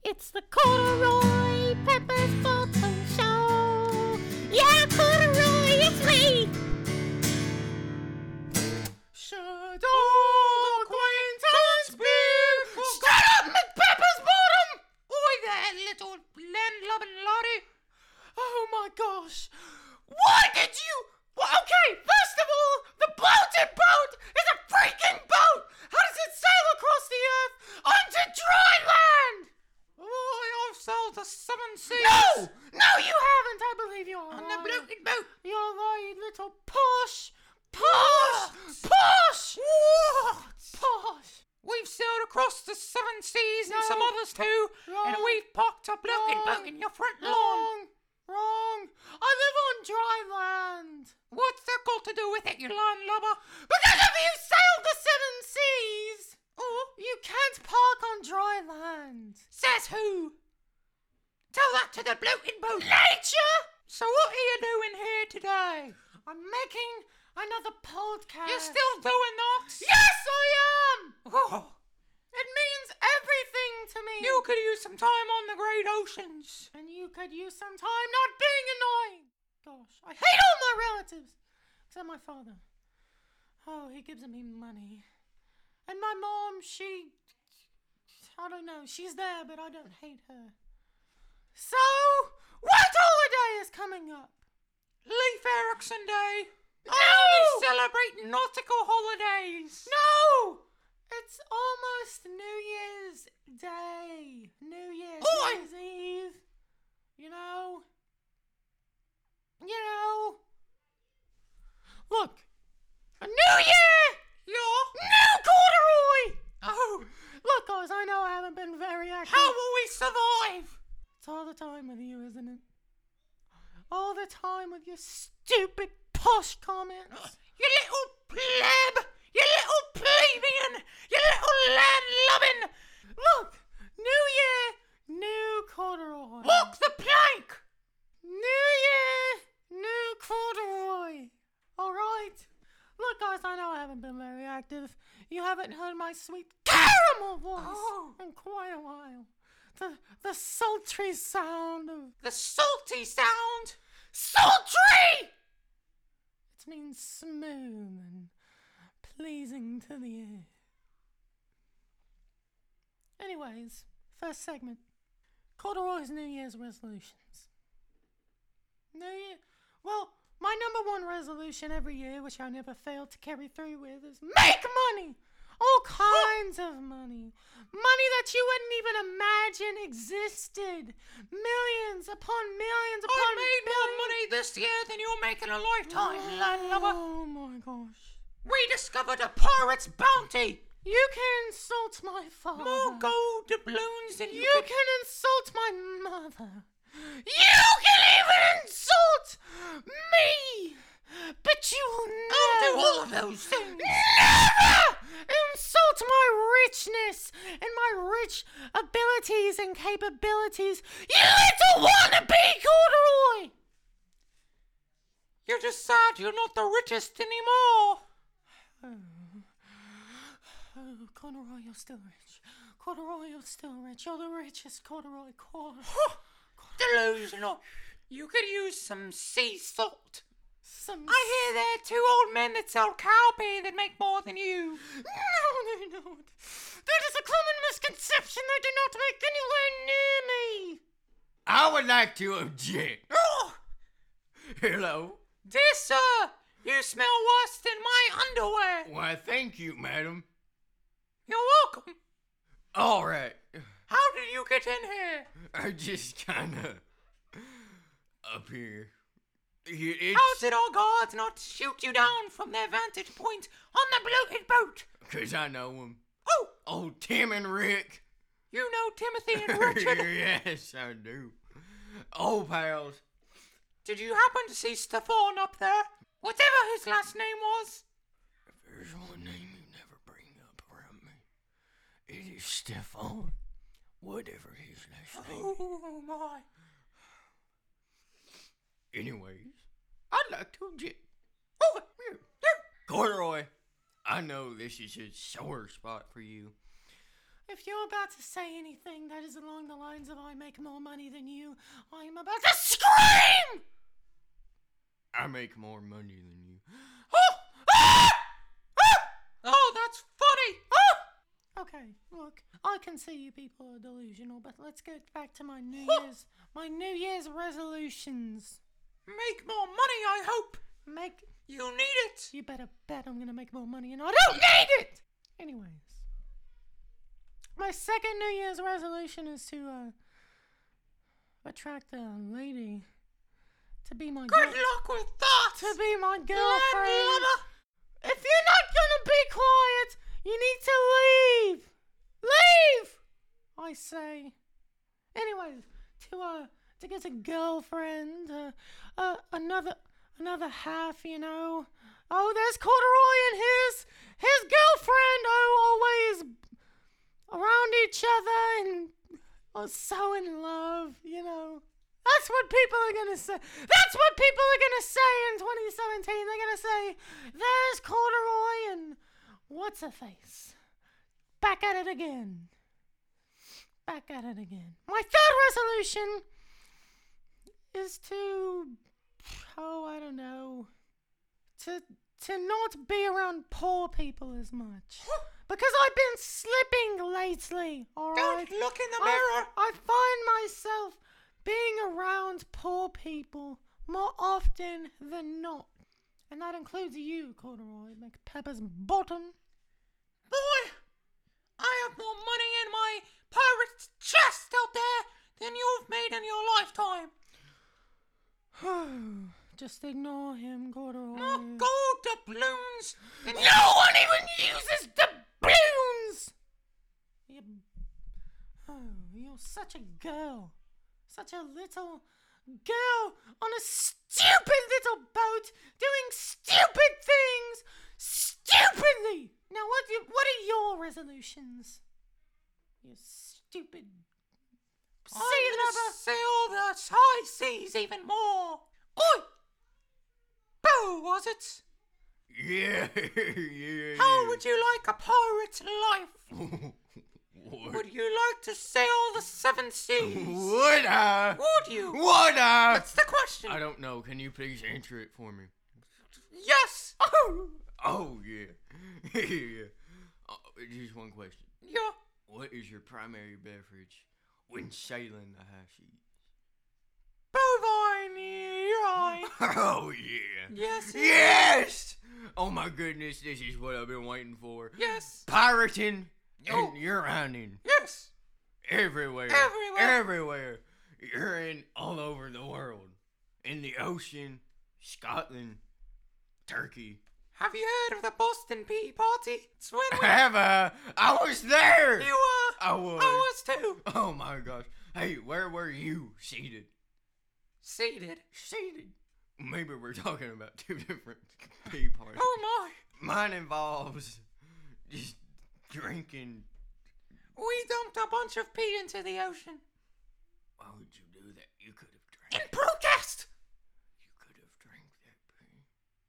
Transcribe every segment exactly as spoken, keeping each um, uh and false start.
It's the Corduroy Peppers Bolton Show. Yeah, Corduroy, it's me. Should old acquaintance be? Shut up, McPeppers Bottom! Oi there, little land-loving laddie. Oh my gosh. Why did you? Well, okay, first of all, the bloated boat is a freaking boat! How does it sail across the earth onto dry land? Oh, I've sailed the seven seas. No! No, you haven't, I believe you are. On the bloated boat. You're right, little posh. Posh! Posh! What? Posh. We've sailed across the seven seas and No. some others too, Wrong. and we've parked a bloated boat in your front lawn. Wrong. Wrong. I live on dry land. What's that got to do with it, you landlubber? Because if you sailed the seven seas, oh, you can't park on dry land. Says who? Tell that to the bloated boat. Nature! So what are you doing here today? I'm making another podcast. You're still doing that? Yes, I am! Oh, It means everything to me. you could use some time on the great oceans. And you could use some time not being annoying. Gosh, I hate all my relatives. Except my father. Oh, he gives me money. And my mom, she... I don't know. She's there, but I don't hate her. So, what holiday is coming up? Leif Erikson Day. No! Only celebrating nautical holidays. No! It's almost New Year's Day. New Year's, Oi! New Year's Eve. You know? You know? Look. A new year! Yeah? New corduroy! Oh, Look, guys, I know I haven't been very active. how will we survive? It's all the time with you, isn't it? All the time with your stupid posh comments. You little pleb! You little plebeian! You little land-loving! Look! New year, new corduroy. Walk the plank! New year, new corduroy. All right. Look, guys, I know I haven't been very active. You haven't heard my sweet caramel voice Oh. in quite a while. The the sultry sound of The salty sound! sultry. It means smooth and pleasing to the ear. Anyways, first segment. Corduroy's New Year's resolutions. New Year. Well, my number one resolution every year, which I never fail to carry through with, is make money! All kinds of money. Money that you wouldn't even imagine existed. Millions upon millions upon I made more millions. money this year than you'll make in a lifetime, landlubber. Oh my gosh. We discovered a pirate's bounty! You can insult my father. More gold doubloons than you, You could... can insult my mother. You can even insult me. But you will I'll never, do all of those things! never insult my richness and my rich abilities and capabilities. You little wannabe corduroy. You're just sad you're not the richest anymore! Oh, corduroy, you're still rich. Corduroy, you're still rich. You're the richest corduroy. Corduroy. Delusional. You could use some sea salt. Some I hear there are two old men that sell cowpea that make more than you. No, they don't. That is a common misconception. They do not make anywhere near me. I would like to object. Oh, Hello. dear sir, you smell worse than my underwear. Why, thank you, madam. You're welcome. All right. How did you get in here? I just kind of up here. It- It's How did our guards not shoot you down from their vantage point on the bloated boat? because I know them. Oh, Oh, Tim and Rick. you know Timothy and Richard. Yes, I do. Oh, pals. Did you happen to see Stefan up there? Whatever his last name was. If there's one name you never bring up around me, it is Stefan. Whatever his last name is. Oh my. Anyways, I'd like to object. Oh, yeah, yeah. Corduroy, I know this is a sore spot for you. If you're about to say anything that is along the lines finds if I make more money than you, I'm about to scream! I make more money than you. Oh! Ah! Ah! Oh, that's funny! Ah! Okay, look, I can see you people are delusional, but let's get back to my New Year's, my New Year's resolutions. Make more money, I hope. Make, You need it. you better bet I'm gonna make more money, and I don't need it! Anyways, my second New Year's resolution is to, uh, attract a lady to be my Good girl- luck with that. to be my girlfriend. Landlubber. If you're not gonna be quiet, you need to leave. Leave, I say. Anyways, to uh, to get a girlfriend, uh, uh, another, another half, you know. Oh, there's Corduroy and his, his girlfriend. Oh, always around each other and are so in love, you know. That's what people are gonna say. That's what people are gonna say in twenty seventeen. They're gonna say, there's Corduroy and what's her face? Back at it again. Back at it again. My third resolution is to, oh, I don't know, to to not be around poor people as much. Because I've been slipping lately, alright? Don't look in the I, mirror. I find myself being around poor people more often than not. And that includes you, Corduroy McPepper's bottom. Boy, I have more money in my pirate's chest out there than you've made in your lifetime. Just ignore him, Corduroy. More gold doubloons than you. No one even uses doubloons! You, oh, you're such a girl. Such a little girl on a stupid little boat doing stupid things stupidly. Now, what do you, what are your resolutions? You stupid sea I'm lover. gonna sail the high seas even more. Oi! Bo, was it? Yeah, yeah. How yeah. would you like a pirate's life? What? Would you like to sail the seven seas? Would I? Would you? Would I? That's the question. I don't know. Can you please answer it for me? Yes. Oh, Oh, yeah. yeah. Uh, just one question. yeah. What is your primary beverage when sailing the high seas? Bovine, you're right. Oh, yeah. Yes. Yes! Oh, my goodness. This is what I've been waiting for. Yes. Pirating Oh. and you're hunting Yes. everywhere. Everywhere. Everywhere. You're in all over the world. In the ocean, Scotland, Turkey. Have you heard of the Boston Tea Party? It's when we... Have I? I was there. You were. I was. I was too. Oh my gosh. Hey, where were you seated? Seated. Seated. Maybe we're talking about two different tea parties. Oh my. Mine involves just drinking. We dumped a bunch of pee into the ocean. Why would you do that? You could have drank. In protest. You could have drank that pee.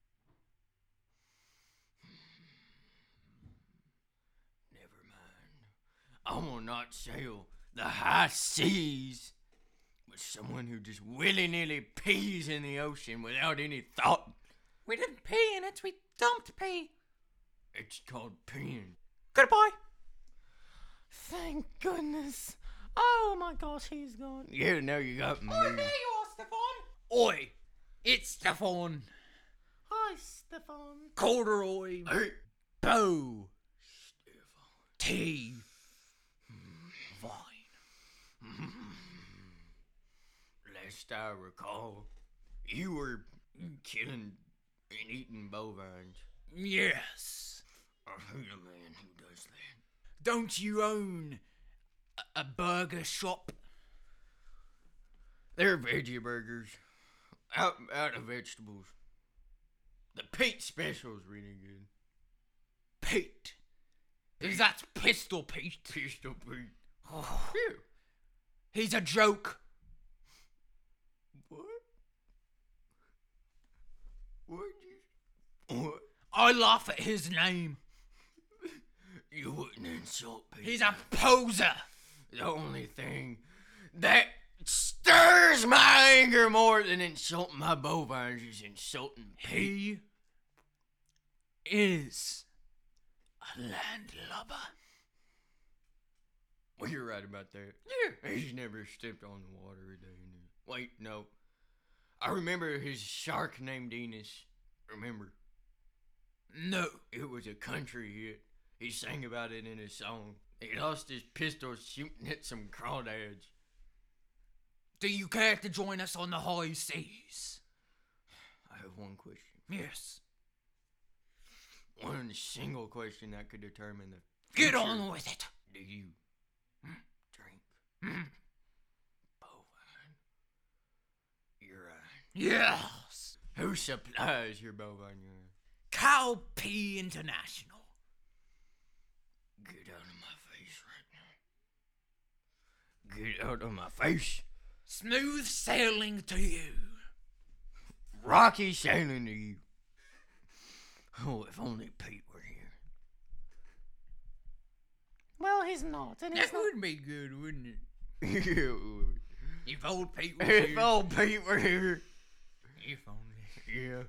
Never mind. I will not sail the high seas with someone who just willy-nilly pees in the ocean without any thought. We didn't pee in it. We dumped pee. It's called peeing. Goodbye. Thank goodness. Oh my gosh, he's gone. Yeah, now you got me. Oh, there you are, Stefan. Oi, it's Stefan, Hi, Stefan. Corduroy, Hey, Bo, Tea, Vine. last I recall, you were killing and eating bovines. Yes. I hate a man who does that. Don't you own a, a burger shop? They're veggie burgers. Out, out of vegetables. The Pete special's really good. Pete. Is that Pistol Pete? Pistol Pete. Oh, Phew. he's a joke. What? What you... What? I laugh at his name. You wouldn't insult Pete. He's a poser. The only thing that stirs my anger more than insulting my bovines is insulting Pete. He is a landlubber. Well, you're right about that. Yeah. He's never stepped on the water a day. Wait, no. I remember his shark named Enos. Remember? No. It was a country hit. He sang about it in his song. He lost his pistol shooting at some crawdads. Do you care to join us on the high seas? I have one question. Yes. One single question that could determine the Get future. on with it. Do you mm, drink Mm. bovine urine? Yes. Who supplies your bovine urine? Cow Pee International. Get out of my face right now. Get out of my face. Smooth sailing to you. Rocky sailing to you. Oh, if only Pete were here. Well, he's not, and he's That not. would be good, wouldn't it? If If old Pete was here. old Pete were here. If only. Yeah.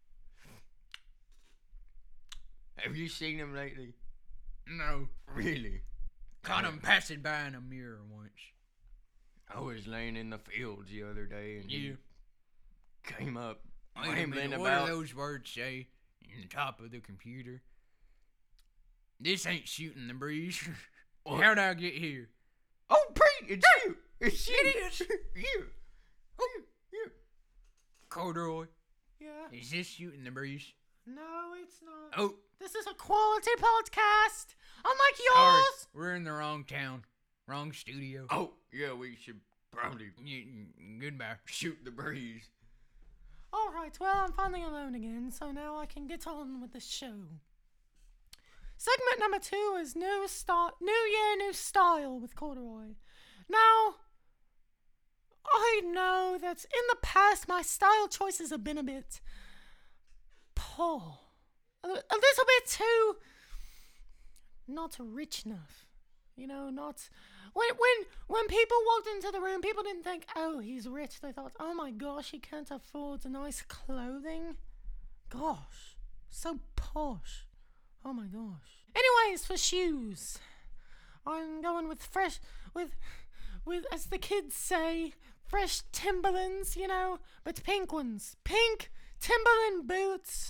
Have you seen him lately? No. Really? Caught him passing by in a mirror once. I was laying in the fields the other day and Yeah. he came up Wait a rambling minute, what about. do those words say in the top of the computer? This ain't shooting the breeze. What? How'd I get here? Oh, Pete, it's you. It's you. It is. you. Oh, you. Corduroy, Yeah. is this shooting the breeze? No, it's not. Oh, This is a quality podcast, unlike sorry. yours. We're in the wrong town. Wrong studio. Oh, yeah, we should probably Y- goodbye. shoot the breeze. All right. Well, I'm finally alone again, so now I can get on with the show. Segment number two is new start, new year, new style with Corduroy. Now, I know that in the past my style choices have been a bit poor, a, a little bit too not rich enough. You know, not when when when people walked into the room, people didn't think, "Oh, he's rich." They thought, "Oh my gosh, he can't afford nice clothing." Gosh, so posh. Oh my gosh. Anyways, for shoes, I'm going with fresh, with, with as the kids say, fresh Timberlands. You know, but pink ones, pink Timberland boots.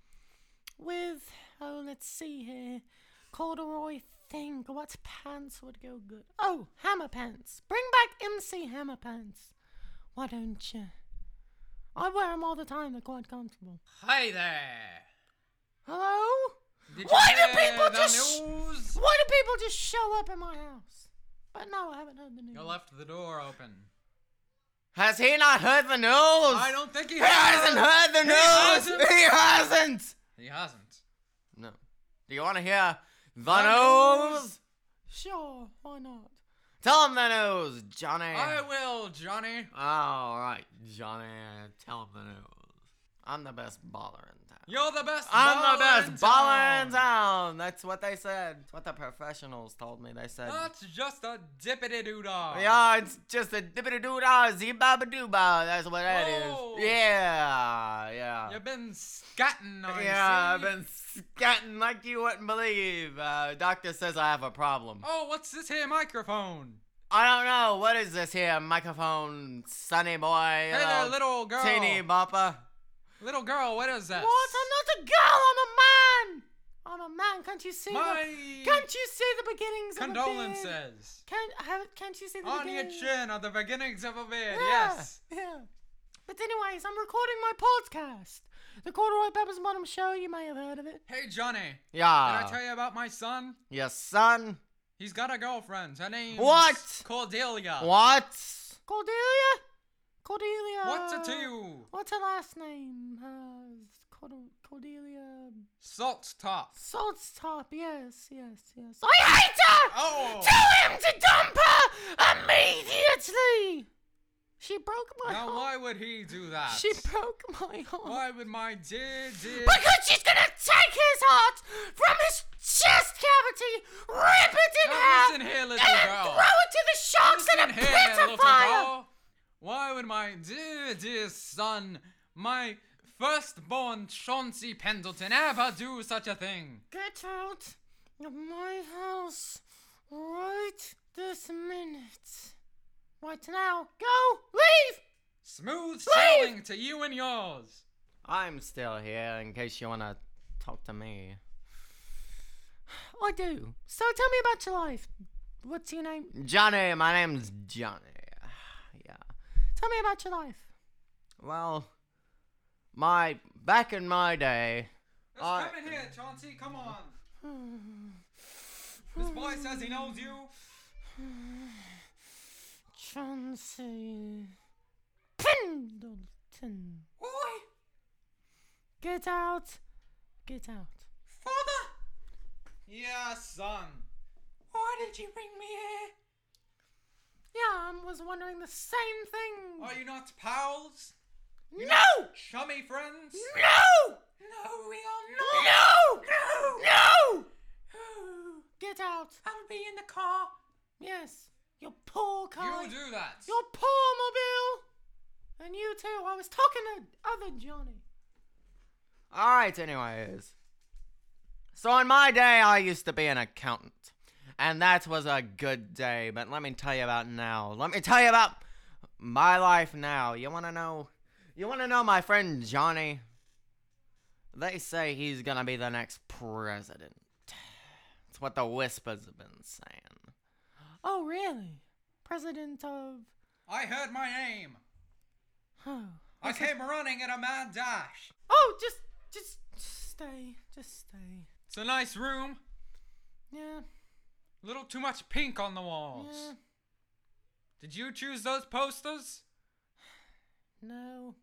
With oh, let's see here, corduroy. Think what pants would go good. Oh, Hammer pants. Bring back M C Hammer pants. Why don't you? I wear them all the time. They're quite comfortable. Hi there. Hello? Did Why you do hear people the just? news? Why do people just show up in my house? But no, I haven't heard the news. You left the door open. Has he not heard the news? I don't think he He has. hasn't heard the He news. hasn't. He hasn't. He hasn't. No. Do you want to hear the, The news? news. Sure, why not? Tell him the news, Johnny. I will, Johnny. All right, Johnny. Tell him the news. I'm the best baller in town. You're the best. I'm baller the best in baller in town. town. That's what they said. That's what the professionals told me. They said. That's just a dippity doo dah. Yeah, it's just a dippity doo dah, zee-ba-ba doo-ba. That's what that is. Oh. Yeah, yeah. You've been scatting, I Yeah, I've see. been scatting like you wouldn't believe. Uh, doctor says I have a problem. Oh, what's this here microphone? I don't know. What is this here? Microphone, sunny boy? Hey there, little girl. Teeny bopper. Little girl, what is this? What? I'm not a girl. I'm a man. I'm a man. Can't you see? My The, can't you see the beginnings of a beard? condolences. Can't have, Can't you see the On your beginning? chin are the beginnings of a beard, Yeah, yes. Yeah. But anyways, I'm recording my podcast, the Corduroy Peppers and Bottom Show. You may have heard of it. Hey, Johnny. Yeah. Did I tell you about my son? Yes, son. He's got a girlfriend. Her name's What? Cordelia. What? Cordelia. Cordelia. What's it to you? What's her last name? Uh, Cord- Cordelia. Salt top. Salt's Top. Yes, yes, yes. I hate her. Oh. Tell him to dump her immediately. She broke my Now, heart. why would he do that? She broke my heart. Why would my dear, dear... Because she's gonna take his heart from his chest cavity, rip it in Now half, listen here, little and girl. throw it to the sharks in a Listen pit here, of little fire. would my dear, dear son, my firstborn Chauncey Pendleton, ever do such a thing? Get out of my house right this minute. Right now. Go! Leave! Smooth sailing to you and yours. I'm still here in case you want to talk to me. I do. So tell me about your life. What's your name? Johnny, my name's Johnny. Yeah. Tell me about your life. Well, my back in my day. Just I- come in here, Chauncey, come on. This boy says he knows you. Chauncey Pendleton. Oi! Get out. Get out. Father! Yeah, son. Why did you bring me here? Yeah, I was wondering the same thing. Are you not pals? No! Chummy friends? No! No, we are No! No! No! No! Get out. I'll be in the car. Yes. Your poor car. You do that. Your poor mobile. And you too. I was talking to other Johnny. Alright, anyways. So in my day, I used to be an accountant. And that was a good day. But let me tell you about now. Let me tell you about my life now. You want to know? You want to know my friend Johnny? They say he's going to be the next president. It's what the whispers have been saying. Oh, really? President of... I heard my name. Oh. I came running in a mad dash. Oh, just, just, just stay. Just stay. It's a nice room. Yeah. Little too much pink on the walls. Yeah. Did you choose those posters? No.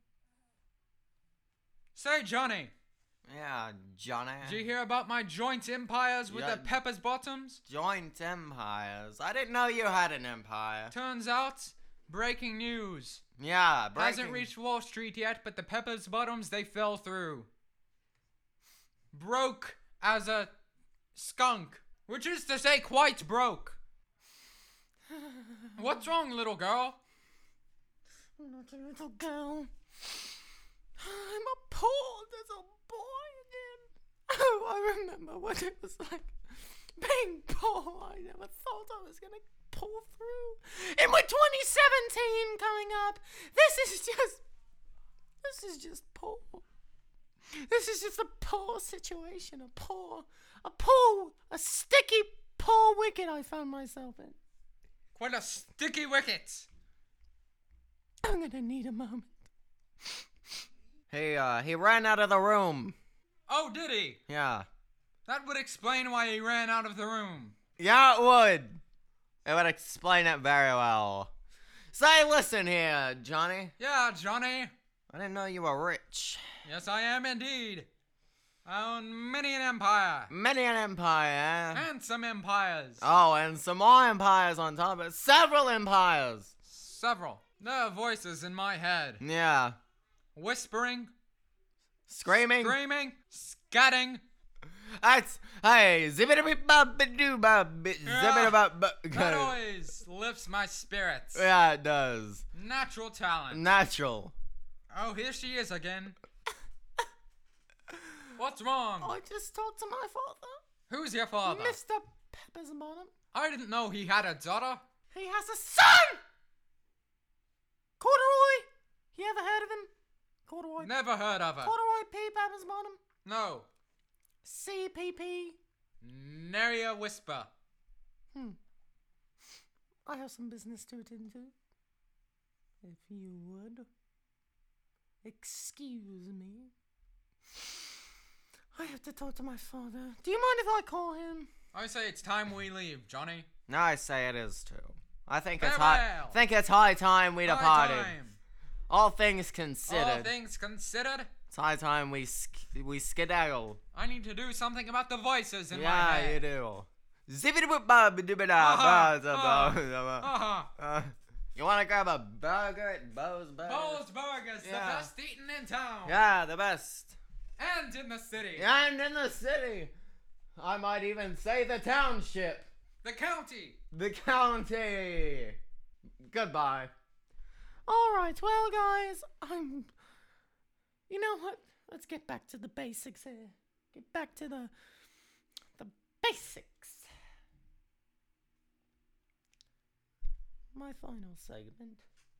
Say, Johnny, Yeah, Johnny. did you hear about my joint empires with Yeah. the Pepper's Bottoms? Joint empires. I didn't know you had an empire. Turns out, breaking news. Yeah, breaking. Hasn't reached Wall Street yet, but the Pepper's Bottoms, they fell through. Broke as a skunk. Which is to say, quite broke. What's wrong, little girl? I'm not a little girl. I'm appalled as a boy again. Oh, I remember what it was like being poor. I never thought I was gonna pull through. And with twenty seventeen coming up, this is just, this is just poor. This is just a poor situation, a poor, a poor, a sticky, poor wicket I found myself in. Quite a sticky wicket. I'm gonna need a moment. He, uh, he ran out of the room. Oh, did he? Yeah. That would explain why he ran out of the room. Yeah, it would. It would explain it very well. Say, listen here, Johnny. Yeah, Johnny. I didn't know you were rich. Yes, I am indeed. I own many an empire. Many an empire. And some empires. Oh, and some more empires on top of it. Several empires. Several. There are voices in my head. Yeah. Whispering, Screaming. screaming, scatting. That's, hey, zibbity-bop-ba-doo-bop, zibbity-bop-ba- That always lifts my spirits. Yeah, it does. Natural talent. Natural. Oh, here she is again. What's wrong? I just talked to my father, Who's your father? Mister Pepper's Bottom. I didn't know he had a daughter. He has a son! Corduroy! You ever heard of him? Corduroy. Never heard of her. Corduroy P. Pepper's Bottom. No. C P P. Nary a whisper. Hmm. I have some business to attend to. If you would. Excuse me. I have to talk to my father. Do you mind if I call him? I say it's time we leave, Johnny. No, I say it is too. I think it's Farewell. high. Think it's high time we High departed. time. All things considered, All things considered, it's high time we sk- we skedaddle. I need to do something about the voices in my Yeah, head. you do. Zibbity-boop-bob-a-doo-ba-da, Uh-huh, ba-za-ba, uh-huh. za-ba. Uh-huh. Uh, You want to grab a burger at Bo's Burgers? Bowles Burgers, Yeah. the best eaten in town. Yeah, the best. And in the city. And in the city. I might even say the township. The county. The county. Goodbye. Alright, well, guys, I'm. You know what? Let's get back to the basics here. Get back to the. The basics. My final segment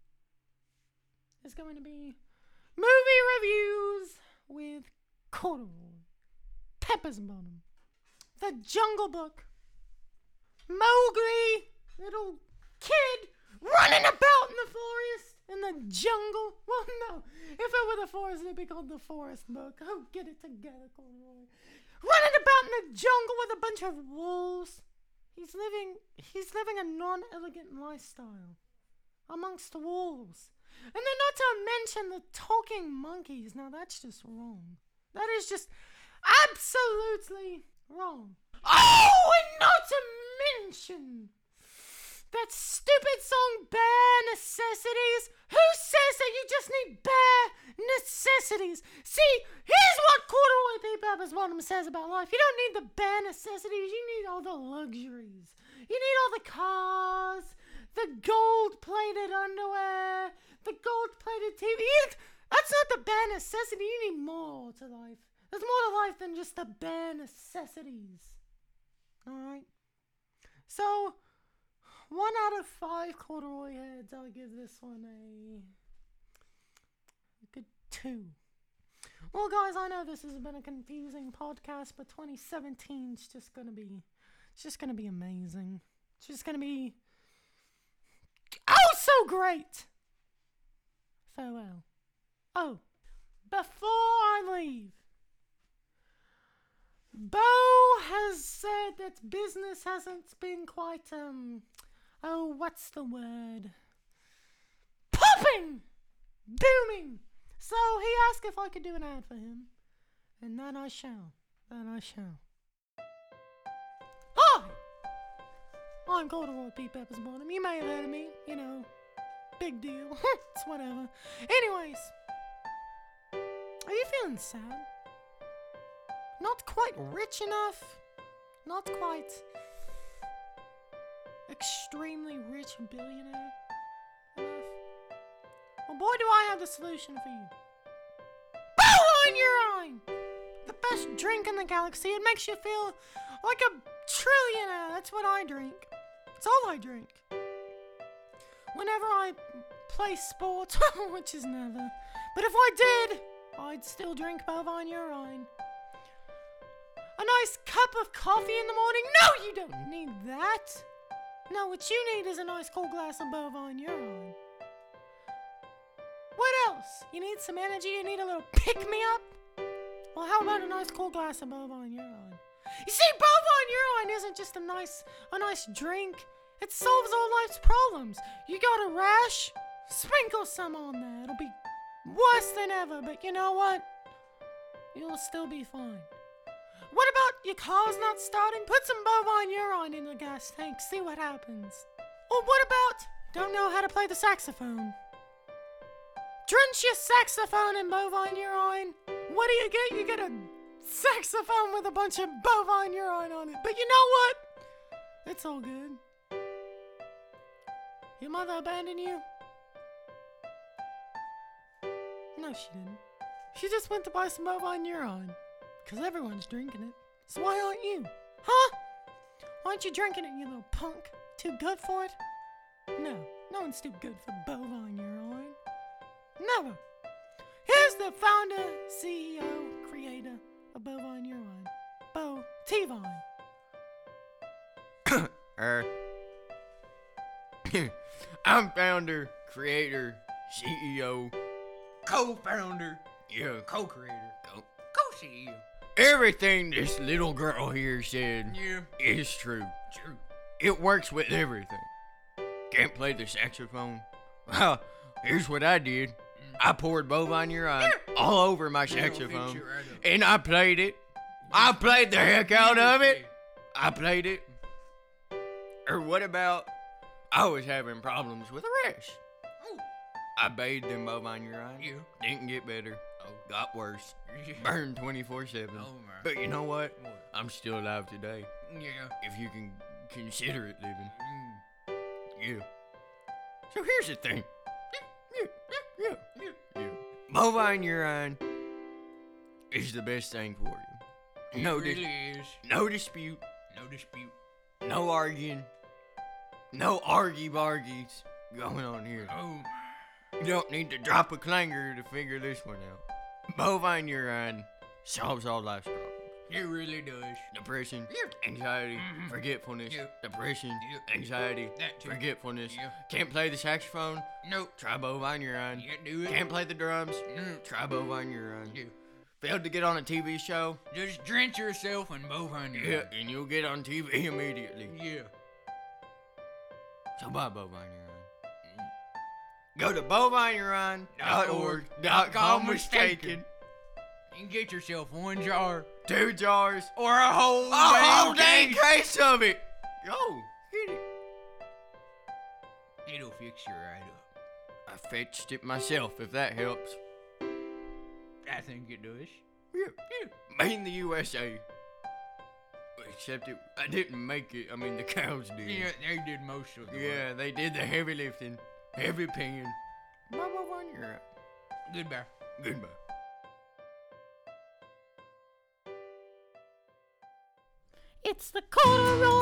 is going to be movie reviews with Corduroy, Pepper's Bottom, The Jungle Book, Mowgli, little kid running about in the forest, in the jungle. Well, no, if it were the forest, it'd be called The Forest Book. Oh, get it together, Corduroy. Running about in the jungle with a bunch of wolves. He's living, he's living a non-elegant lifestyle amongst wolves. And then not to mention the talking monkeys. Now that's just wrong. That is just absolutely wrong. Oh, and not to mention that stupid song Bare Necessities. Who says that you just need bare necessities? See, here's what Corduroy P. Pepper's Bottom says about life. You don't need the bare necessities. You need all the luxuries. You need all the cars, the gold-plated underwear, the gold-plated T V. You, that's not the bare necessity. You need more to life. There's more to life than just the bare necessities. Alright? So, one out of five corduroy heads, I'll give this one a, a good two. Well, guys, I know this has been a confusing podcast, but twenty seventeen is just gonna be, it's just gonna be amazing. It's just gonna be, oh, so great. Farewell. Oh, before I leave, Bo has said that business hasn't been quite, um, oh, what's the word? Popping! Booming! So he asked if I could do an ad for him. And that I shall. That I shall. Hi! I'm Corduroy P. Pepper's Bottom. You may have heard of me. You know, big deal. It's whatever. Anyways. Are you feeling sad? Not quite rich enough? Not quite extremely rich billionaire enough? Well, boy, do I have the solution for you. Bovine urine! The best drink in the galaxy. It makes you feel like a trillionaire. That's what I drink. It's all I drink. Whenever I play sports, which is never. But if I did, I'd still drink bovine urine. A nice cup of coffee in the morning? No, you don't need that. No, what you need is a nice cold glass of bovine urine. What else? You need some energy? You need a little pick-me-up? Well, how about a nice cold glass of bovine urine? You see, bovine urine isn't just a nice, a nice drink. It solves all life's problems. You got a rash? Sprinkle some on there. It'll be worse than ever, but you know what? You'll still be fine. What about your car's not starting? Put some bovine urine in the gas tank. See what happens. Or what about don't know how to play the saxophone? Drench your saxophone in bovine urine. What do you get? You get a saxophone with a bunch of bovine urine on it. But you know what? It's all good. Your mother abandoned you? No, she didn't. She just went to buy some bovine urine. Because everyone's drinking it. So why aren't you? Huh? Why aren't you drinking it, you little punk? Too good for it? No. No one's too good for bovine urine. Never. Here's the founder, C E O, creator of bovine urine. Bo T-Vine. er. I'm founder, creator, C E O. Co-founder, Yeah. co-creator, Co- co-C E O. Everything this little girl here said Yeah, is true. true. It works with everything. Can't play the saxophone? Well, here's what I did. I poured bovine urine all over my saxophone, and I played it. I played the heck out of it. I played it. Or what about I was having problems with a rash? Oh, I bathed in bovine urine. yeah. Didn't get better. Oh, Got worse. yeah. Burned twenty-four seven. Oh, man. But you know what? What? I'm still alive today. Yeah. If you can consider it living. Mm. Yeah. So here's the thing. Yeah. Yeah. Bovine urine is the best thing for you. No, It dis- really is. no dispute, No dispute. no arguing, no argy-bargies going on here. Oh, You don't need to drop a clanger to figure this one out. Bovine urine solves all life's problems. it really does. Depression, Yeah. anxiety, Mhm. forgetfulness, Yeah. depression, Yeah. anxiety, That too. forgetfulness. Yeah. Can't play the saxophone? Nope. Try bovine urine. You can't do it. Can't play the drums? No. Try bovine urine. Yeah. Failed to get on a T V show? Just drench yourself in bovine Yeah, urine. and you'll get on T V immediately. Yeah. So buy bovine urine. Go to bovine urine dot org dot com mistaken. And get yourself one jar Two jars. or a whole A damn whole dang case. case of it. Yo, hit it. It'll fix you right up. I fetched it myself, if that helps. I think it does. Yeah, yeah. Made in the U S A. Except it, I didn't make it. I mean, the cows did. Yeah, they did most of the work. Yeah, they did the heavy lifting, heavy peeing. Bye bye bye. You're right. Goodbye. Goodbye. It's the corduroy